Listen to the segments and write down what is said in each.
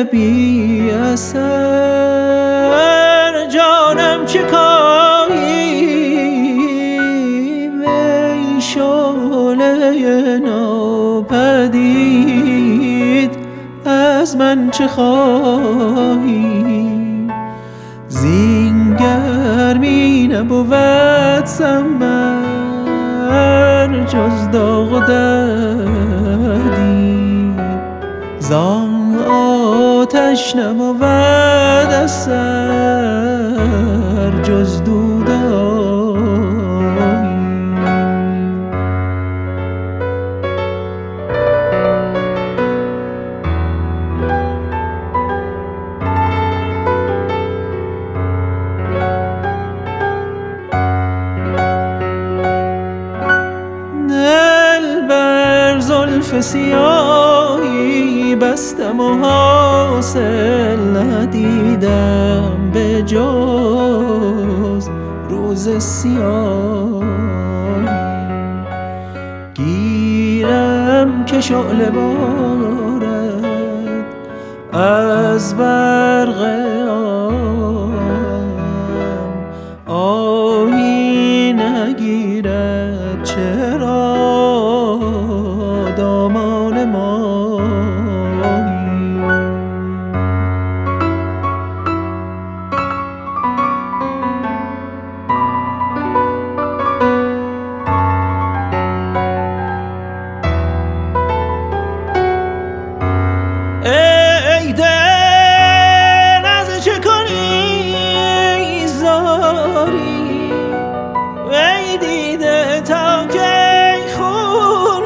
بی اثر جانم چه کاری ای شعله ناپدید از من چه خواهی زین گرمی نبود ثمر جز داغ و دردی زان آتش نبود اثر جز دودایی دل بر زلف سیاهی بستم و حاصل ندیدم به جز روز سیاهی گیرم که شعله بارد از برق آهی نگیرد چرا دامان ماهی ای دل از چه کنی زاری ای دیده تا که خون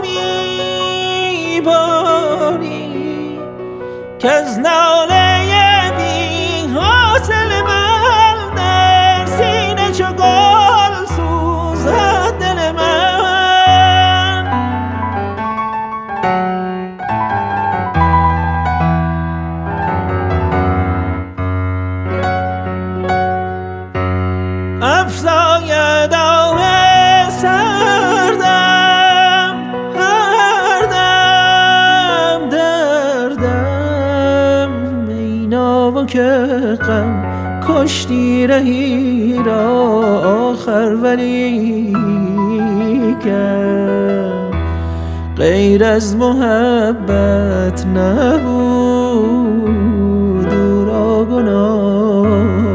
میباری که از ناله بی حاصل من در سینه چو گل سوزد دل من افزاید آه سردم هر دم دردم اینا که غم کشتی رهی را آخر ولی کرد غیر از محبت نبود او را گناه